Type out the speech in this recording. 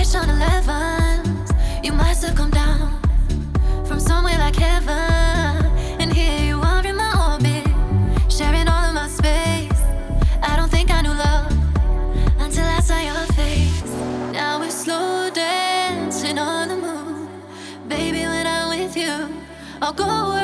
wish on 11s, you must have come down from somewhere like heaven. And here you are in my orbit, sharing all of my space. I don't think I knew love until I saw your face. Now we're slow dancing on the moon. Baby, when I'm with you, I'll go